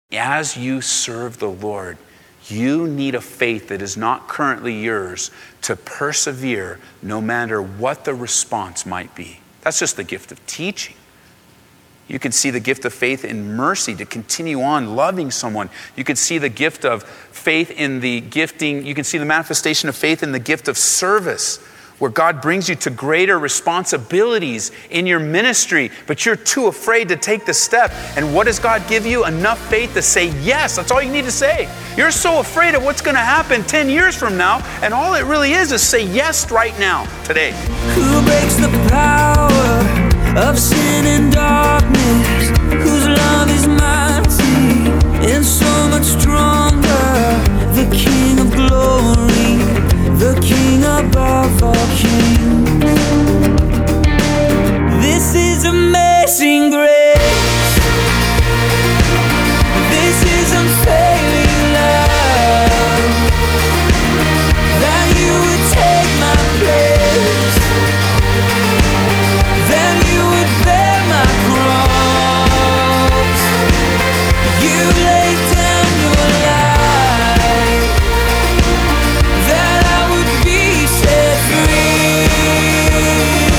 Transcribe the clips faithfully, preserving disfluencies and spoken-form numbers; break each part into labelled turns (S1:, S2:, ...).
S1: As you serve the Lord, you need a faith that is not currently yours to persevere no matter what the response might be. That's just the gift of teaching. You can see the gift of faith in mercy to continue on loving someone. You can see the gift of faith in the gifting. You can see the manifestation of faith in the gift of service, where God brings you to greater responsibilities in your ministry, but you're too afraid to take the step. And what does God give you? Enough faith to say yes. That's all you need to say. You're so afraid of what's going to happen ten years from now, and all it really is is say yes right now, today.
S2: Who breaks the power of sin and darkness, whose love is mighty and so much stronger, the King of glory, the King above all kings. This is amazing grace. This is unfailing love, that you would take my place, that you would bear my cross. You laid down your life, that I would be set free.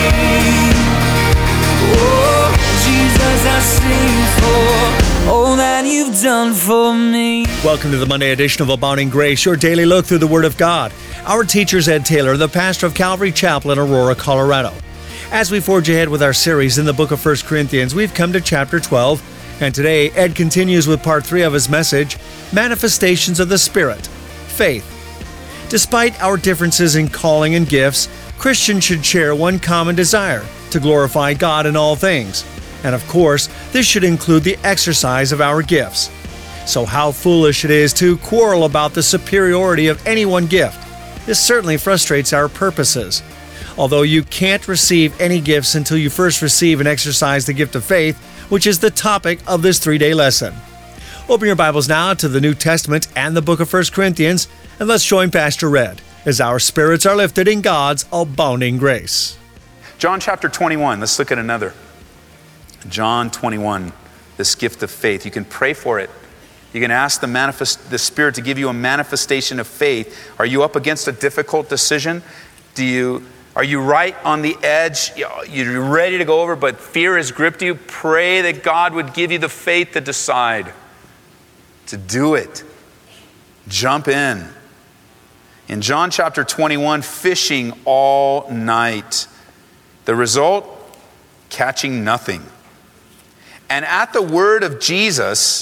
S2: Oh, Jesus, I sing for all that you've done for me.
S3: Welcome to the Monday edition of Abounding Grace, your daily look through the Word of God. Our teacher is Ed Taylor, the pastor of Calvary Chapel in Aurora, Colorado. As we forge ahead with our series in the book of First Corinthians, we've come to chapter twelve, and today Ed continues with part three of his message, Manifestations of the Spirit, Faith. Despite our differences in calling and gifts, Christians should share one common desire, to glorify God in all things. And of course, this should include the exercise of our gifts. So how foolish it is to quarrel about the superiority of any one gift. This certainly frustrates our purposes. Although you can't receive any gifts until you first receive and exercise the gift of faith, which is the topic of this three-day lesson. Open your Bibles now to the New Testament and the book of First Corinthians, and let's join Pastor Red as our spirits are lifted in God's abounding grace.
S1: John chapter twenty-one, let's look at another. John twenty-one, this gift of faith. You can pray for it. You can ask the manifest, the Spirit to give you a manifestation of faith. Are you up against a difficult decision? Do you, are you right on the edge? You're ready to go over, but fear has gripped you? Pray that God would give you the faith to decide, to do it. Jump in. In John chapter twenty-one, fishing all night. The result? Catching nothing. And at the word of Jesus,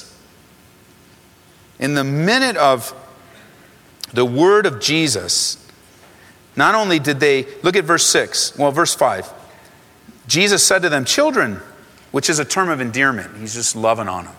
S1: in the minute of the word of Jesus, not only did they, look at verse six, well, verse five. Jesus said to them, children, which is a term of endearment. He's just loving on them.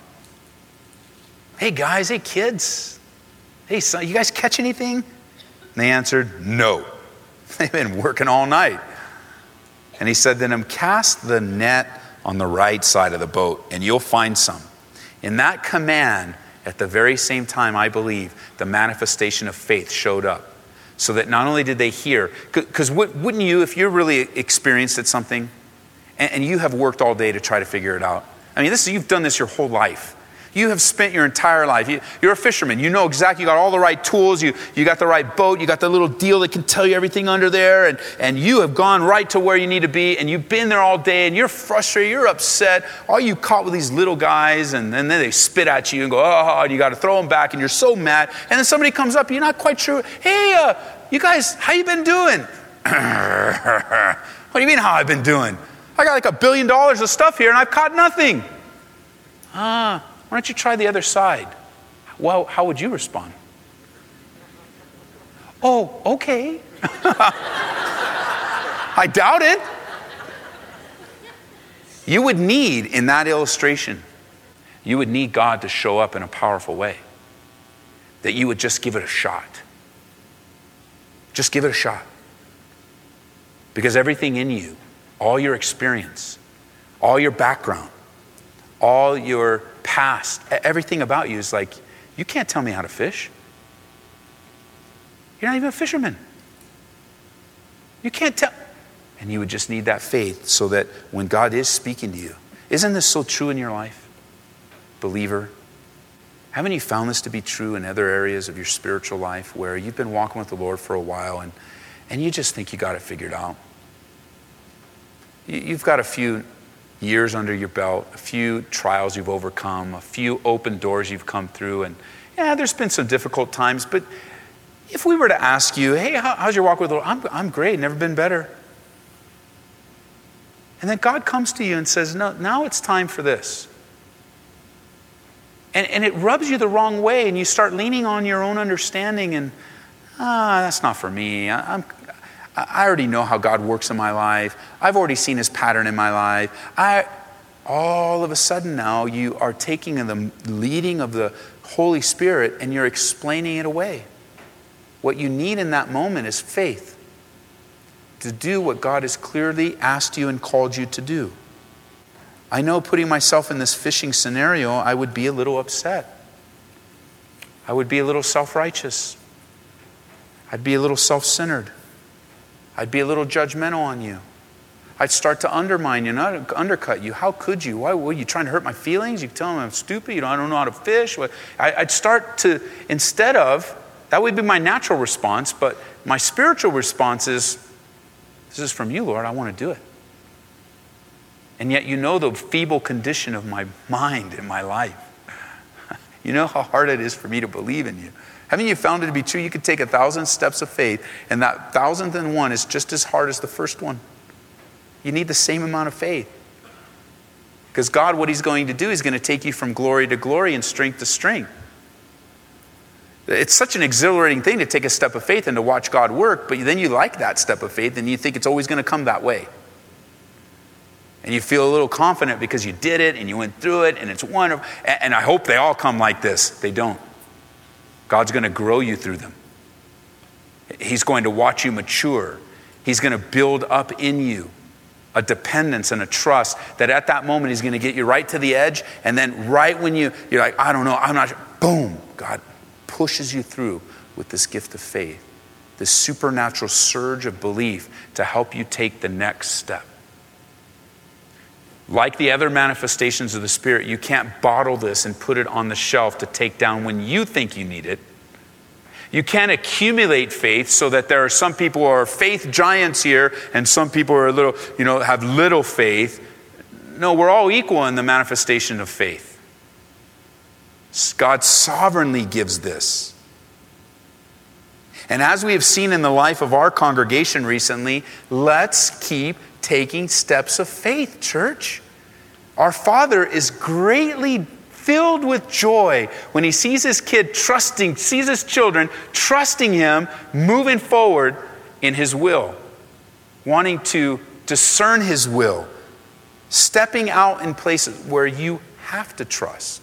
S1: Hey guys, hey kids, hey son, you guys catch anything? And they answered, no. They've been working all night. And he said to them, cast the net on the right side of the boat and you'll find some. In that command, at the very same time, I believe, the manifestation of faith showed up. So that not only did they hear, because wouldn't you, if you're really experienced at something, and, and you have worked all day to try to figure it out. I mean, this you've done this your whole life. You have spent your entire life. You, you're a fisherman. You know exactly, you got all the right tools. You, you got the right boat. You got the little deal that can tell you everything under there. And, and you have gone right to where you need to be. And you've been there all day. And you're frustrated. You're upset. All you caught with these little guys. And, and then they spit at you and go, oh, and you got to throw them back. And you're so mad. And then somebody comes up. And you're not quite sure. Hey, uh, you guys, how you been doing? What do you mean how I've been doing? I got like a billion dollars of stuff here and I've caught nothing. Ah. Why don't you try the other side? Well, how would you respond? Oh, okay. I doubt it. You would need, in that illustration, you would need God to show up in a powerful way. That you would just give it a shot. Just give it a shot. Because everything in you, all your experience, all your background, all your past, everything about you is like, you can't tell me how to fish. You're not even a fisherman. You can't tell. And you would just need that faith so that when God is speaking to you, isn't this so true in your life, believer? Haven't you found this to be true in other areas of your spiritual life where you've been walking with the Lord for a while and, and you just think you got it figured out? You, you've got a few years under your belt, a few trials you've overcome, a few open doors you've come through, and yeah, there's been some difficult times, but if we were to ask you, hey, how, how's your walk with the Lord? I'm, I'm great, never been better. And then God comes to you and says, no, now it's time for this. And, and it rubs you the wrong way, and you start leaning on your own understanding, and ah, that's not for me. I, I'm, I already know how God works in my life. I've already seen his pattern in my life. I, all of a sudden now you are taking the leading of the Holy Spirit and you're explaining it away. What you need in that moment is faith to do what God has clearly asked you and called you to do. I know putting myself in this fishing scenario, I would be a little upset. I would be a little self-righteous. I'd be a little self-centered. I'd be a little judgmental on you. I'd start to undermine you, not undercut you. How could you? Why were you trying to hurt my feelings? You tell me I'm stupid. You know, I don't know how to fish. I'd start to, instead of, that would be my natural response, but my spiritual response is, this is from you, Lord. I want to do it. And yet you know the feeble condition of my mind and my life. You know how hard it is for me to believe in you. Haven't you found it to be true? You could take a thousand steps of faith, and that thousandth and one is just as hard as the first one. You need the same amount of faith. Because God, what he's going to do, is going to take you from glory to glory and strength to strength. It's such an exhilarating thing to take a step of faith and to watch God work, but then you like that step of faith and you think it's always going to come that way. And you feel a little confident because you did it and you went through it and it's wonderful. And I hope they all come like this. They don't. God's going to grow you through them. He's going to watch you mature. He's going to build up in you a dependence and a trust that at that moment he's going to get you right to the edge. And then right when you, you're like, I don't know, I'm not sure. Boom, God pushes you through with this gift of faith, this supernatural surge of belief to help you take the next step. Like the other manifestations of the Spirit, you can't bottle this and put it on the shelf to take down when you think you need it. You can't accumulate faith so that there are some people who are faith giants here and some people are a little, you know, have little faith. No, we're all equal in the manifestation of faith. God sovereignly gives this. And as we have seen in the life of our congregation recently, let's keep taking steps of faith, church. Our Father is greatly filled with joy when he sees his kid trusting, sees his children trusting him, moving forward in his will, wanting to discern his will, stepping out in places where you have to trust,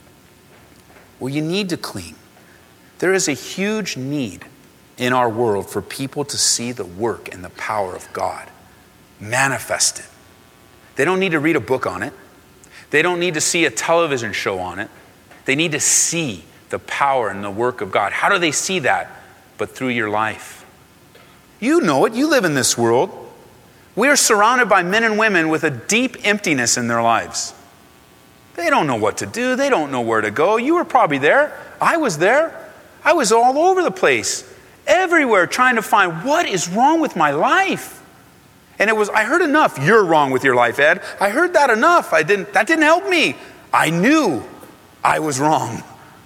S1: where you need to clean. There is a huge need in our world for people to see the work and the power of God manifested. They don't need to read a book on it. They don't need to see a television show on it. They need to see the power and the work of God. How do they see that? But through your life. You know it. You live in this world. We are surrounded by men and women with a deep emptiness in their lives. They don't know what to do. They don't know where to go. You were probably there. I was there. I was all over the place, everywhere, trying to find what is wrong with my life. And it was, I heard enough. You're wrong with your life, Ed. I heard that enough. I didn't, that didn't help me. I knew I was wrong.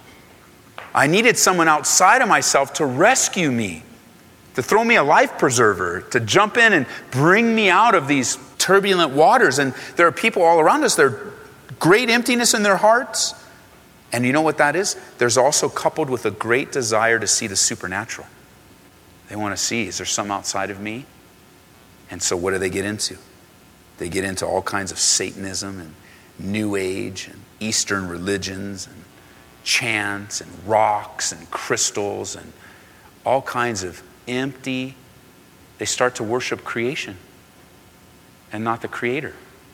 S1: I needed someone outside of myself to rescue me, to throw me a life preserver, to jump in and bring me out of these turbulent waters. And there are people all around us, there's great emptiness in their hearts. And you know what that is? There's also coupled with a great desire to see the supernatural. They want to see, is there something outside of me? And so what do they get into? They get into all kinds of Satanism and New Age and Eastern religions and chants and rocks and crystals and all kinds of empty. They start to worship creation and not the Creator.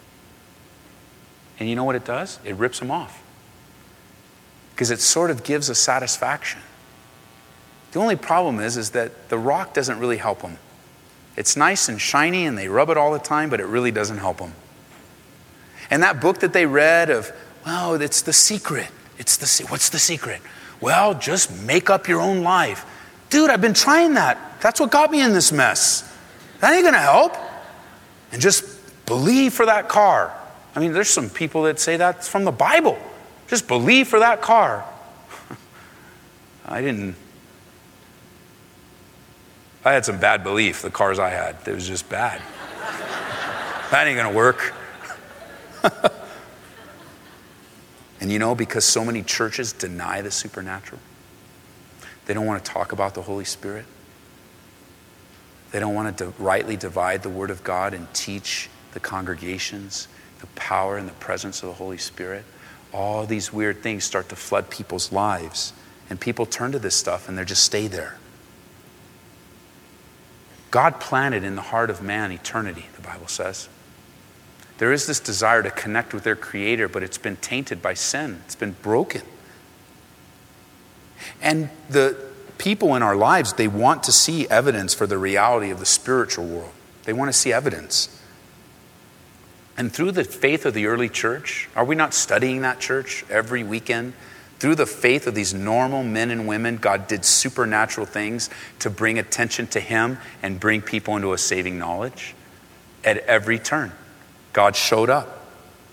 S1: And you know what it does? It rips them off. Because it sort of gives a satisfaction. The only problem is, is that the rock doesn't really help them. It's nice and shiny and they rub it all the time, but it really doesn't help them. And that book that they read of, well, it's The Secret. It's the se- what's the secret? Well, just make up your own life. Dude, I've been trying that. That's what got me in this mess. That ain't going to help. And just believe for that car. I mean, there's some people that say that's from the Bible. Just believe for that car. I didn't. I had some bad belief, the cars I had. It was just bad. That ain't going to work. And you know, because so many churches deny the supernatural, they don't want to talk about the Holy Spirit. They don't want to rightly divide the Word of God and teach the congregations the power and the presence of the Holy Spirit. All these weird things start to flood people's lives. And people turn to this stuff and they just stay there. God planted in the heart of man eternity, the Bible says. There is this desire to connect with their Creator, but it's been tainted by sin. It's been broken. And the people in our lives, they want to see evidence for the reality of the spiritual world. They want to see evidence. And through the faith of the early church, are we not studying that church every weekend? Through the faith of these normal men and women, God did supernatural things to bring attention to Him and bring people into a saving knowledge. At every turn, God showed up.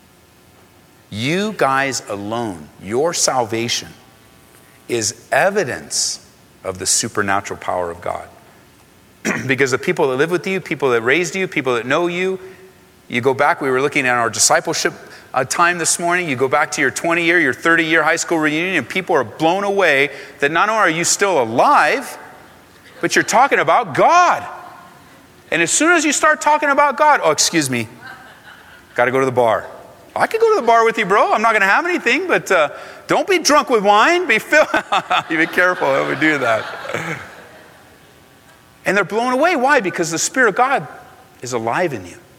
S1: You guys alone, your salvation is evidence of the supernatural power of God. Because the people that live with you, people that raised you, people that know you, you go back, we were looking at our discipleship uh, time this morning, you go back to your twenty-year, your thirty-year high school reunion, and people are blown away that not only are you still alive, but you're talking about God. And as soon as you start talking about God, oh, excuse me, got to go to the bar. I could go to the bar with you, bro. I'm not going to have anything, but uh, don't be drunk with wine. Be filled. You be careful when we do that. And they're blown away. Why? Because the Spirit of God is alive in you.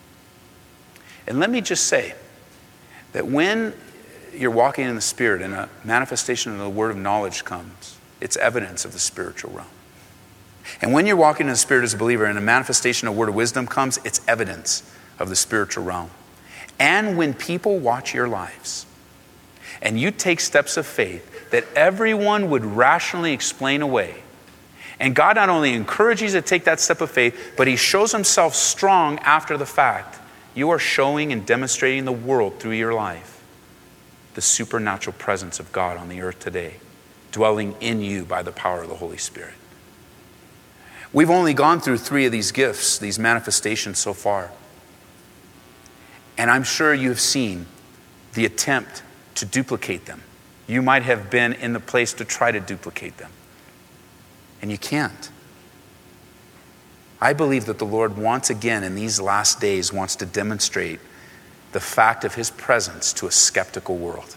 S1: And let me just say that when you're walking in the Spirit and a manifestation of the word of knowledge comes, it's evidence of the spiritual realm. And when you're walking in the Spirit as a believer and a manifestation of word of wisdom comes, it's evidence of the spiritual realm. And when people watch your lives and you take steps of faith that everyone would rationally explain away, and God not only encourages you to take that step of faith, but He shows Himself strong after the fact, you are showing and demonstrating the world through your life the supernatural presence of God on the earth today, dwelling in you by the power of the Holy Spirit. We've only gone through three of these gifts, these manifestations so far. And I'm sure you've seen the attempt to duplicate them. You might have been in the place to try to duplicate them. And you can't. I believe that the Lord once again in these last days wants to demonstrate the fact of His presence to a skeptical world.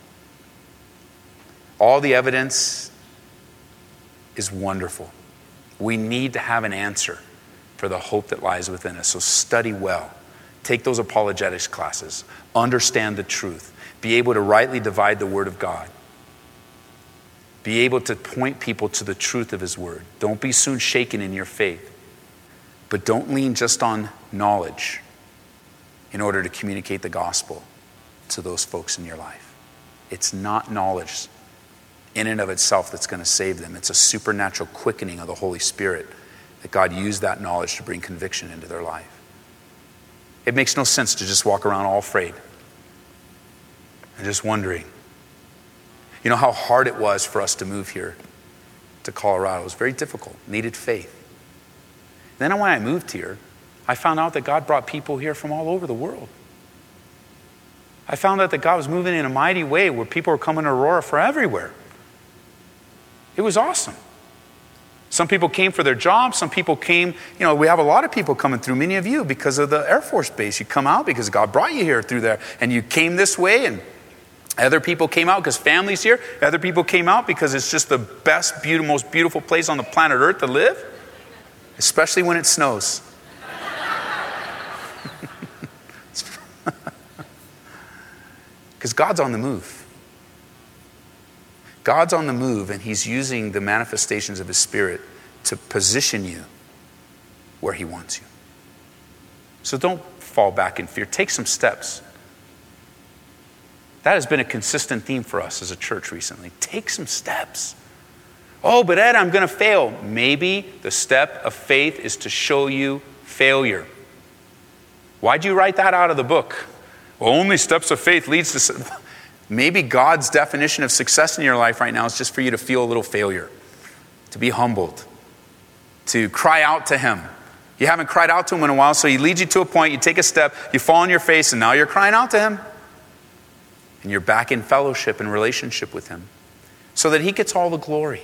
S1: All the evidence is wonderful. We need to have an answer for the hope that lies within us. So study well. Take those apologetics classes. Understand the truth. Be able to rightly divide the Word of God. Be able to point people to the truth of His Word. Don't be soon shaken in your faith. But don't lean just on knowledge in order to communicate the gospel to those folks in your life. It's not knowledge in and of itself that's going to save them. It's a supernatural quickening of the Holy Spirit that God used that knowledge to bring conviction into their life. It makes no sense to just walk around all afraid and just wondering. You know how hard it was for us to move here to Colorado. It was very difficult, needed faith. Then when I moved here, I found out that God brought people here from all over the world. I found out that God was moving in a mighty way where people were coming to Aurora from everywhere. It was awesome. Some people came for their jobs. Some people came, you know, we have a lot of people coming through, many of you, because of the Air Force Base. You come out because God brought you here through there. And you came this way, and other people came out because family's here. Other people came out because it's just the best, beautiful, most beautiful place on the planet Earth to live. Especially when it snows. Because God's on the move. God's on the move, and He's using the manifestations of His Spirit to position you where He wants you. So don't fall back in fear. Take some steps. That has been a consistent theme for us as a church recently. Take some steps. Oh, but Ed, I'm going to fail. Maybe the step of faith is to show you failure. Why'd you write that out of the book? Well, only steps of faith leads to... Maybe God's definition of success in your life right now is just for you to feel a little failure, to be humbled, to cry out to him. You haven't cried out to him in a while, so he leads you to a point, you take a step, you fall on your face, and now you're crying out to him. And you're back in fellowship and relationship with him so that he gets all the glory.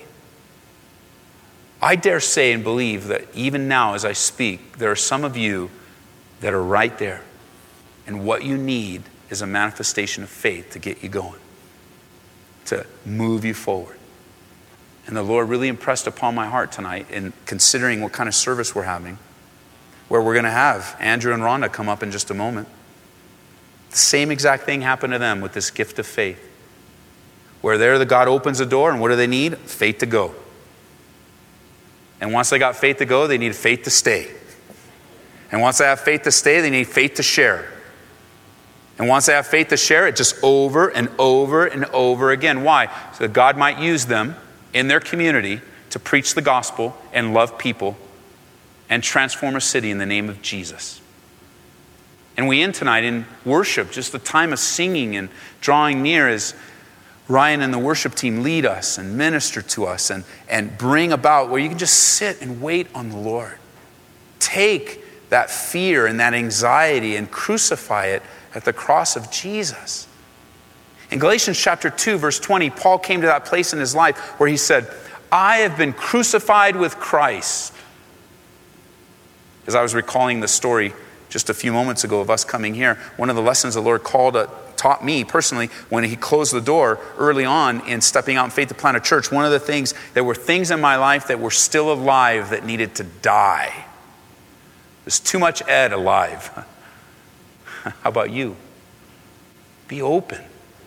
S1: I dare say and believe that even now as I speak, there are some of you that are right there. And what you need is a manifestation of faith to get you going, to move you forward. And the Lord really impressed upon my heart tonight in considering what kind of service we're having, where we're going to have Andrew and Rhonda come up in just a moment. The same exact thing happened to them with this gift of faith. Where there, the God opens the door, and what do they need? Faith to go. And once they got faith to go, they need faith to stay. And once they have faith to stay, they need faith to share. And once they have faith to share, it just over and over and over again. Why? So that God might use them in their community to preach the gospel and love people and transform a city in the name of Jesus. And we end tonight in worship, just the time of singing and drawing near as Ryan and the worship team lead us and minister to us and, and bring about where you can just sit and wait on the Lord. Take that fear and that anxiety and crucify it at the cross of Jesus. In Galatians chapter two, verse twenty, Paul came to that place in his life where he said, I have been crucified with Christ. As I was recalling the story just a few moments ago of us coming here, one of the lessons the Lord called, uh, taught me personally when he closed the door early on in stepping out in faith to plant a church, one of the things, there were things in my life that were still alive that needed to die. There's too much Ed alive. How about you? Be open.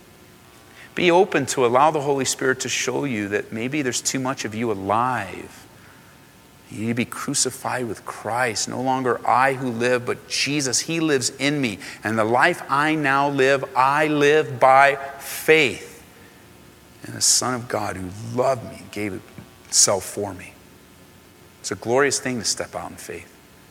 S1: Be open to allow the Holy Spirit to show you that maybe there's too much of you alive. You need to be crucified with Christ. No longer I who live, but Jesus. He lives in me. And the life I now live, I live by faith in the Son of God who loved me and gave himself for me. It's a glorious thing to step out in faith.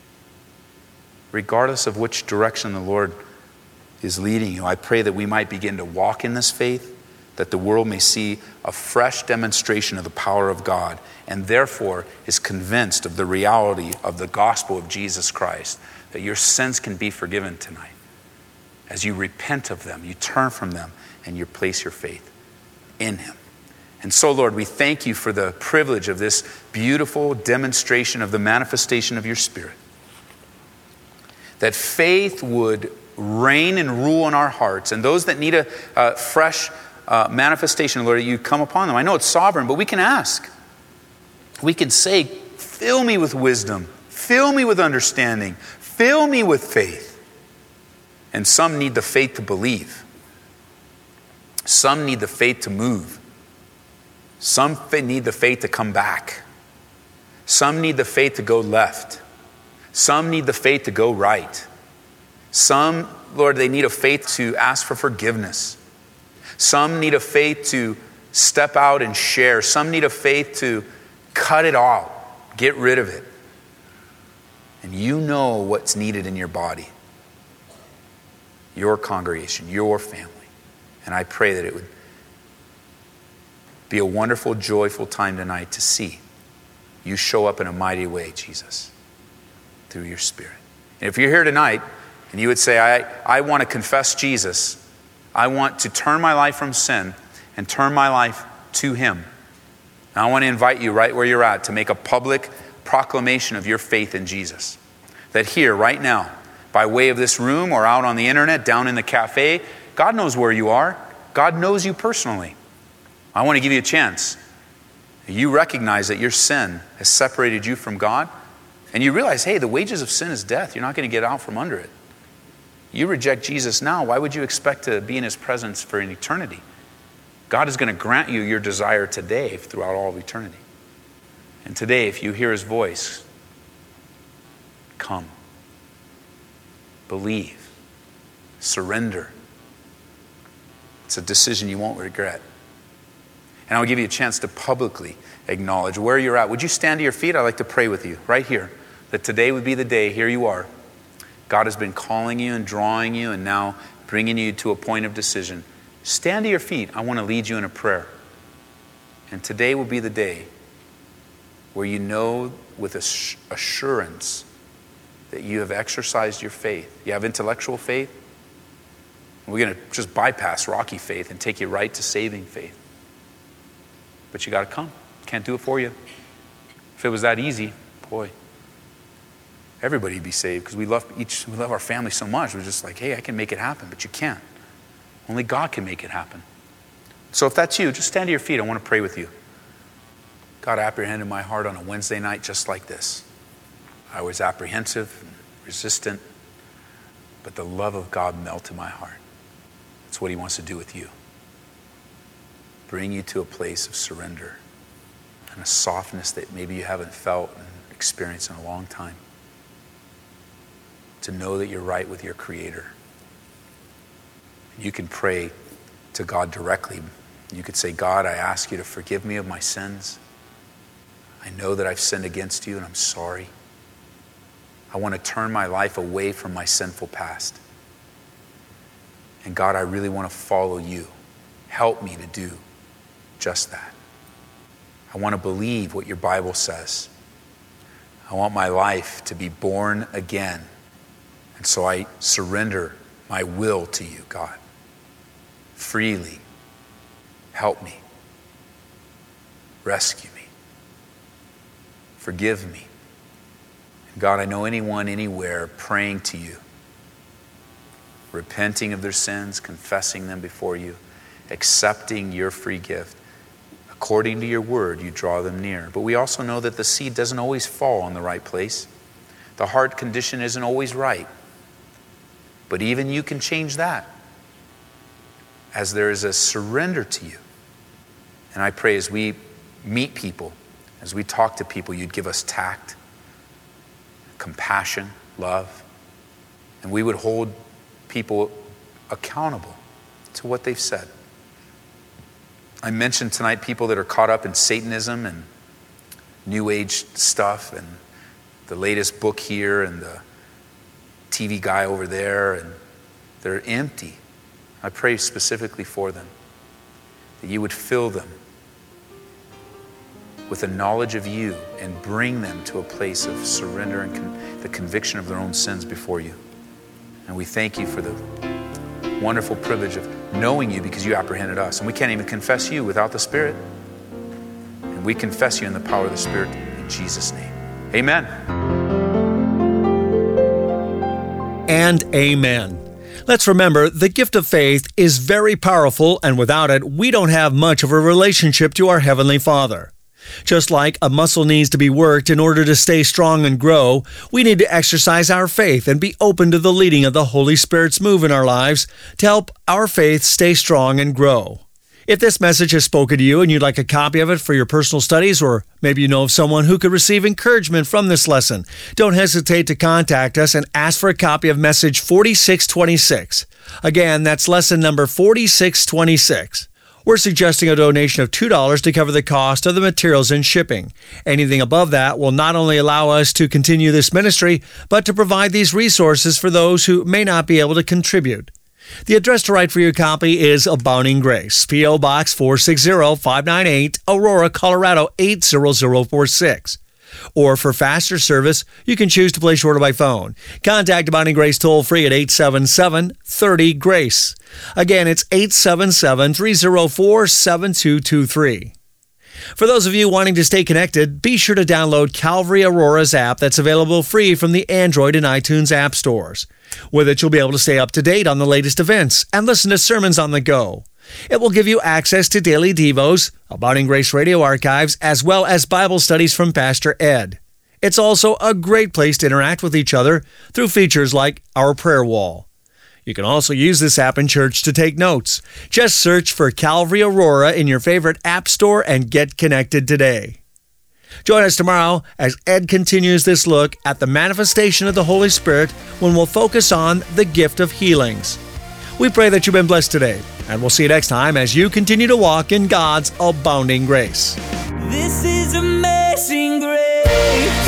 S1: Regardless of which direction the Lord is leading you, I pray that we might begin to walk in this faith, that the world may see a fresh demonstration of the power of God, and therefore is convinced of the reality of the gospel of Jesus Christ, that your sins can be forgiven tonight. As you repent of them, you turn from them, and you place your faith in him. And so, Lord, we thank you for the privilege of this beautiful demonstration of the manifestation of your Spirit. That faith would reign and rule in our hearts. And those that need a uh, fresh uh, manifestation, Lord, you come upon them. I know it's sovereign, but we can ask. We can say, fill me with wisdom. Fill me with understanding. Fill me with faith. And some need the faith to believe. Some need the faith to move. Some need the faith to come back. Some need the faith to go left. Some need the faith to go right. Some, Lord, they need a faith to ask for forgiveness. Some need a faith to step out and share. Some need a faith to cut it all, get rid of it. And you know what's needed in your body, your congregation, your family. And I pray that it would be a wonderful, joyful time tonight to see you show up in a mighty way, Jesus, through your Spirit. And if you're here tonight and you would say, I, I want to confess Jesus, I want to turn my life from sin and turn my life to him. And I want to invite you right where you're at to make a public proclamation of your faith in Jesus. That here, right now, by way of this room or out on the internet, down in the cafe, God knows where you are. God knows you personally. I want to give you a chance. You recognize that your sin has separated you from God. And you realize, hey, the wages of sin is death. You're not going to get out from under it. You reject Jesus now. Why would you expect to be in his presence for an eternity? God is going to grant you your desire today throughout all of eternity. And today, if you hear his voice, come. Believe. Surrender. It's a decision you won't regret. And I'll give you a chance to publicly acknowledge where you're at. Would you stand to your feet? I'd like to pray with you right here. That today would be the day. Here you are. God has been calling you and drawing you and now bringing you to a point of decision. Stand to your feet. I want to lead you in a prayer. And today will be the day where you know with assurance that you have exercised your faith. You have intellectual faith. We're going to just bypass rocky faith and take you right to saving faith. But you got to come. Can't do it for you. If it was that easy, boy, everybody would be saved because we love each, we love our family so much. We're just like, hey, I can make it happen, but you can't. Only God can make it happen. So if that's you, just stand to your feet. I want to pray with you. God apprehended my heart on a Wednesday night just like this. I was apprehensive and resistant, but the love of God melted my heart. That's what he wants to do with you. Bring you to a place of surrender and a softness that maybe you haven't felt and experienced in a long time. To know that you're right with your Creator. You can pray to God directly. You could say, God, I ask you to forgive me of my sins. I know that I've sinned against you and I'm sorry. I want to turn my life away from my sinful past. And God, I really want to follow you. Help me to do just that. I want to believe what your Bible says. I want my life to be born again. And so I surrender my will to you, God. Freely. Help me. Rescue me. Forgive me. And God, I know anyone, anywhere praying to you, repenting of their sins, confessing them before you, accepting your free gift. According to your word, you draw them near. But we also know that the seed doesn't always fall in the right place. The heart condition isn't always right. But even you can change that as there is a surrender to you. And I pray as we meet people, as we talk to people, you'd give us tact, compassion, love, and we would hold people accountable to what they've said. I mentioned tonight people that are caught up in Satanism and New Age stuff and the latest book here and the T V guy over there, and they're empty. I pray specifically for them, that you would fill them with a knowledge of you and bring them to a place of surrender and con- the conviction of their own sins before you. And we thank you for the wonderful privilege of knowing you because you apprehended us. And we can't even confess you without the Spirit. And we confess you in the power of the Spirit in Jesus' name. Amen.
S3: And amen. Let's remember, the gift of faith is very powerful, and without it, we don't have much of a relationship to our Heavenly Father. Just like a muscle needs to be worked in order to stay strong and grow, we need to exercise our faith and be open to the leading of the Holy Spirit's move in our lives to help our faith stay strong and grow. If this message has spoken to you and you'd like a copy of it for your personal studies, or maybe you know of someone who could receive encouragement from this lesson, don't hesitate to contact us and ask for a copy of message forty-six twenty-six. Again, that's lesson number forty-six twenty-six. We're suggesting a donation of two dollars to cover the cost of the materials and shipping. Anything above that will not only allow us to continue this ministry, but to provide these resources for those who may not be able to contribute. The address to write for your copy is Abounding Grace, P O. Box four six zero, five nine eight, Aurora, Colorado eight zero zero four six. Or for faster service, you can choose to place your order by phone. Contact Abounding Grace toll-free at eight seven seven, three zero, GRACE. Again, it's eight seven seven, three zero four, seven two two three. For those of you wanting to stay connected, be sure to download Calvary Aurora's app that's available free from the Android and iTunes app stores. With it, you'll be able to stay up to date on the latest events and listen to sermons on the go. It will give you access to daily devos, Abounding Grace radio archives, as well as Bible studies from Pastor Ed. It's also a great place to interact with each other through features like our prayer wall. You can also use this app in church to take notes. Just search for Calvary Aurora in your favorite app store and get connected today. Join us tomorrow as Ed continues this look at the manifestation of the Holy Spirit when we'll focus on the gift of healings. We pray that you've been blessed today, And we'll see you next time as you continue to walk in God's abounding grace.
S2: This is amazing grace.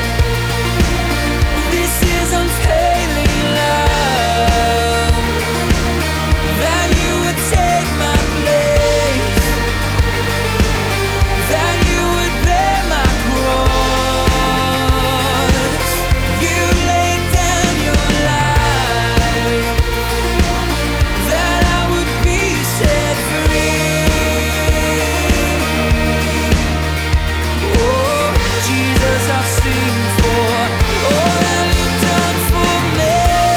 S2: This is unfailing love. That you would take my place. That you would bear my cross. You laid down your life. That I would be set free. Oh, Jesus, I've seen for all that you've done for me.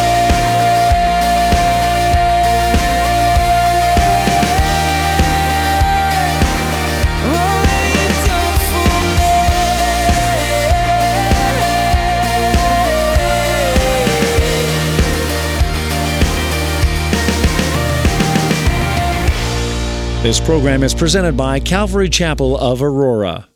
S2: All that you've done for me.
S3: This program is presented by Calvary Chapel of Aurora.